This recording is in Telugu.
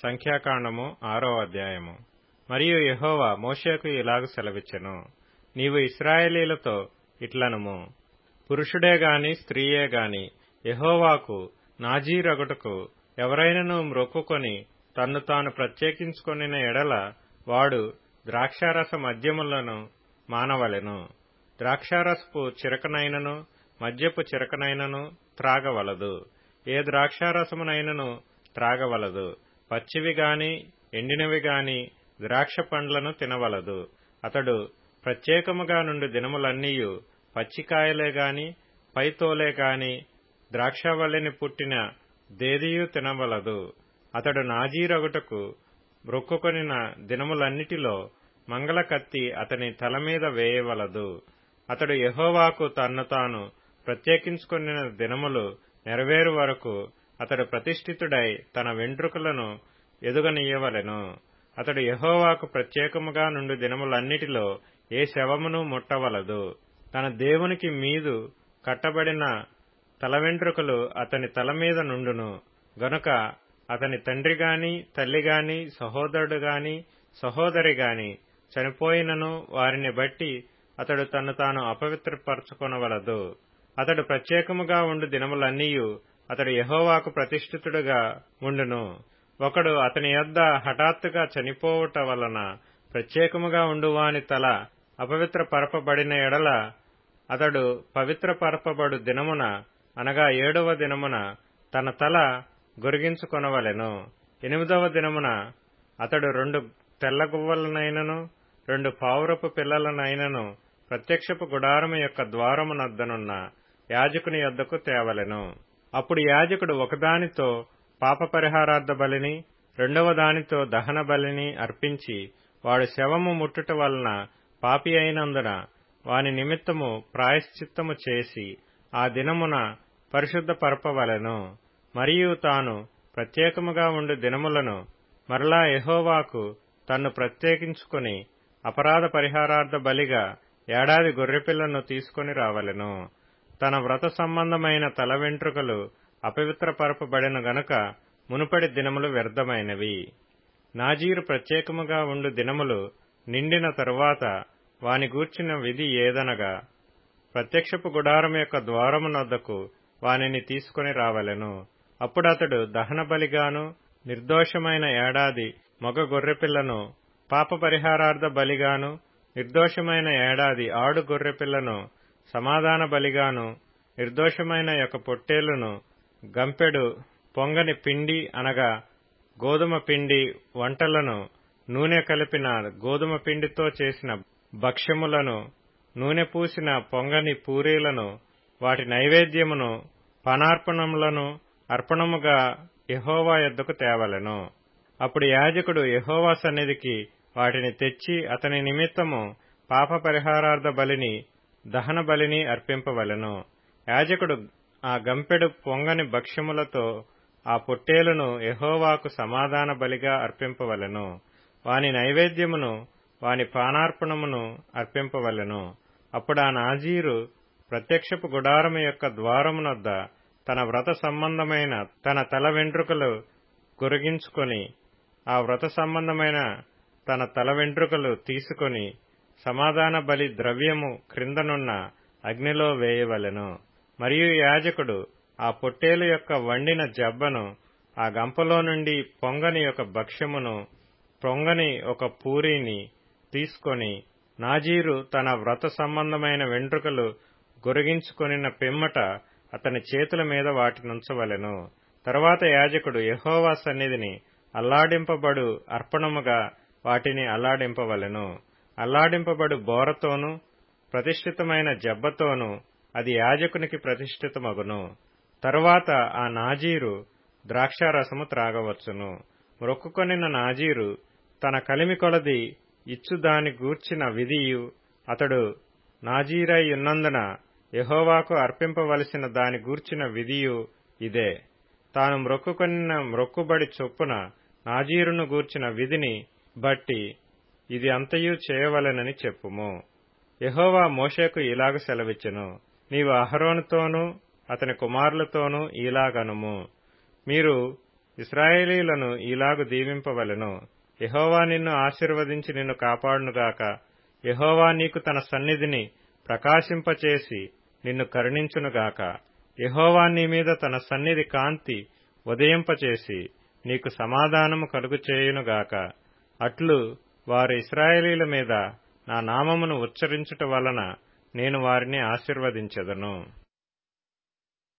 సంఖ్యాకాండము 6వ అధ్యాయము. మరియు యెహోవా మోషేకు ఇలాగు సెలవిచ్చెను, నీవు ఇశ్రాయేలీయులతో ఇట్లనుము, పురుషుడే గాని స్త్రీయే గాని యెహోవాకు నాజీరగుటకు ఎవరైనను మ్రొక్కుకొని తన్ను తాను ప్రత్యేకించుకొనిన ఎడల వాడు ద్రాక్షారస మద్యములను మానవలెను. ద్రాక్షారసపు చిరకనైనను మద్యపు చిరకనైనను త్రాగవలదు. ఏ ద్రాక్షారసమునైనను త్రాగవలదు. పచ్చివి గాని ఎండినవి గాని ద్రాక్ష పండ్లను తినవలదు. అతడు ప్రత్యేకముగా నుండి దినములన్నీయు పచ్చికాయలే గాని పైతోలే గాని ద్రాక్షవల్లిని పుట్టిన దేదియు తినవలదు. అతడు నాజీరగుటకు మ్రొక్కుకొనిన దినములన్నిటిలో మంగళ కత్తి అతని తలమీద వేయవలదు. అతడు యెహోవాకు తన్ను తాను ప్రత్యేకించుకొనిన దినములు నెరవేరు వరకు అతడు ప్రతిష్ఠితుడై తన వెంట్రుకలను ఎదుగనీయవలెను. అతడు యెహోవాకు ప్రత్యేకముగా నుండి దినములన్నిటిలో ఏ శవమును ముట్టవలదు. తన దేవునికి మీదు కట్టబడిన తల వెంట్రుకలు అతని తల మీద నుండును గనుక అతని తండ్రి గాని తల్లి గాని సహోదరుడు గాని సహోదరి గాని చనిపోయినను వారిని బట్టి అతడు తన్ను తాను అపవిత్రపరచుకొనవలదు. అతడు ప్రత్యేకముగా ఉండు దినములన్నీయు అతడు యెహోవాకు ప్రతిష్ఠితుడుగా ఉండును. ఒకడు అతని యొద్ద హఠాత్తుగా చనిపోవుట వలన ప్రత్యేకముగా ఉండువాని తల అపవిత్రపరపబడిన ఎడల అతడు పవిత్రపరపబడు దినమున అనగా 7వ దినమున తన తల గొరిగించుకొనవలెను. 8వ దినమున అతడు 2 తెల్లగువ్వలనైనను 2 పావురపు పిల్లలనైనను ప్రత్యక్షపు గుడారము యొక్క ద్వారమునద్దనున్న యాజకుని యొద్దకు తేవలెను. అప్పుడు యాజకుడు ఒకదానితో పాపపరిహారార్థ బలిని 2వ దానితో దహన బలిని అర్పించి వాడు శవము ముట్టుట వలన పాపి అయినందున వాని నిమిత్తము ప్రాయశ్చిత్తము చేసి ఆ దినమున పరిశుద్ధపరపవలెను. మరియు తాను ప్రత్యేకముగా ఉండు దినములను మరలా యెహోవాకు తన్ను ప్రత్యేకించుకొని అపరాధ పరిహారార్థ బలిగా ఏడాది గొర్రెపిల్లను తీసుకొని రావలెను. తన వ్రత సంబంధమైన తల వెంట్రుకలు అపవిత్రపరపబడిన గనుక మునుపటి దినములు వ్యర్థమైనవి. నాజీరు ప్రత్యేకముగా ఉండు దినములు నిండిన తరువాత వాని గూర్చిన విధి ఏదనగా ప్రత్యక్షపు గుడారం యొక్క ద్వారమునొద్దకు వానిని తీసుకొని రావలెను. అప్పుడతడు దహన బలిగాను నిర్దోషమైన ఏడాది మగ గొర్రెపిల్లను పాప పరిహారార్థ బలిగాను నిర్దోషమైన ఏడాది ఆడు గొర్రెపిల్లను సమాధాన బలిగాను నిర్దోషమైన యొక్క పొట్టేలును గంపెడు పొంగని పిండి అనగా గోధుమ పిండి వంటలను నూనె కలిపిన గోధుమ పిండితో చేసిన భక్ష్యములను నూనె పూసిన పొంగని పూరీలను వాటి నైవేద్యమును పానార్పణములను అర్పణముగా యెహోవా యొద్దకు తేవలెను. అప్పుడు యాజకుడు యెహోవా సన్నిధికి వాటిని తెచ్చి అతని నిమిత్తము పాప పరిహారార్థ బలిని దహన బలిని అర్పింపవలెను. యాజకుడు ఆ గంపెడు పొంగని భక్ష్యములతో ఆ పొట్టేలును యెహోవాకు సమాధాన బలిగా అర్పింపవలెను. వాని నైవేద్యమును వాని పానార్పణమును అర్పింపవలెను. అప్పుడా నాజీరు ప్రత్యక్షపు గుడారము యొక్క ద్వారమునొద్ద తన వ్రత సంబంధమైన తన తల వెంట్రుకలు గొరిగించుకొని ఆ వ్రత సంబంధమైన తన తల వెంట్రుకలు తీసుకొని సమాధాన బలి ద్రవ్యము క్రిందనున్న అగ్నిలో వేయవలెను. మరియు యాజకుడు ఆ పొట్టేలు యొక్క వండిన జబ్బను ఆ గంపలో నుండి పొంగని ఒక భక్ష్యమును పొంగని ఒక పూరీని తీసుకొని నాజీరు తన వ్రత సంబంధమైన వెంట్రుకలు గొరిగించుకొనిన పిమ్మట అతని చేతుల మీద వాటినుంచవలెను. తరువాత యాజకుడు యెహోవా సన్నిధిని అల్లాడింపబడు అర్పణముగా వాటిని అల్లాడింపవలెను. అల్లాడింపబడు బోరతోనూ ప్రతిష్ఠితమైన జబ్బతోనూ అది యాజకునికి ప్రతిష్ఠితమగును. తరువాత ఆ నాజీరు ద్రాక్షారసము త్రాగవచ్చును. మ్రొక్కుకొనిన నాజీరు తన కలిమి కొలది ఇచ్చు దాని గూర్చిన విధియు అతడు నాజీరై ఉన్నందున యెహోవాకు అర్పింపవలసిన దాని గూర్చిన విధియు ఇదే. తాను మ్రొక్కుకొనిన మ్రొక్కుబడి చొప్పున నాజీరును గూర్చిన విధిని బట్టి ఇది అంతయు చేయవలెనని చెప్పుము. యెహోవా మోషేకు ఇలాగు సెలవిచ్చెను, నీవు అహరోనుతోనూ అతని కుమారులతోనూ ఇలాగనుము, మీరు ఇశ్రాయేలీయులను ఈలాగు దీవింపవలెను. యెహోవా నిన్ను ఆశీర్వదించి నిన్ను కాపాడునుగాక. యెహోవా నీకు తన సన్నిధిని ప్రకాశింపచేసి నిన్ను కరుణించునుగాక. యెహోవా నీ మీద తన సన్నిధి కాంతి ఉదయింపచేసి నీకు సమాధానము కలుగుచేయునుగాక. అట్లు వారు ఇశ్రాయేలీయుల మీద నా నామమును ఉచ్చరించుట వలన నేను వారిని ఆశీర్వదించెదను.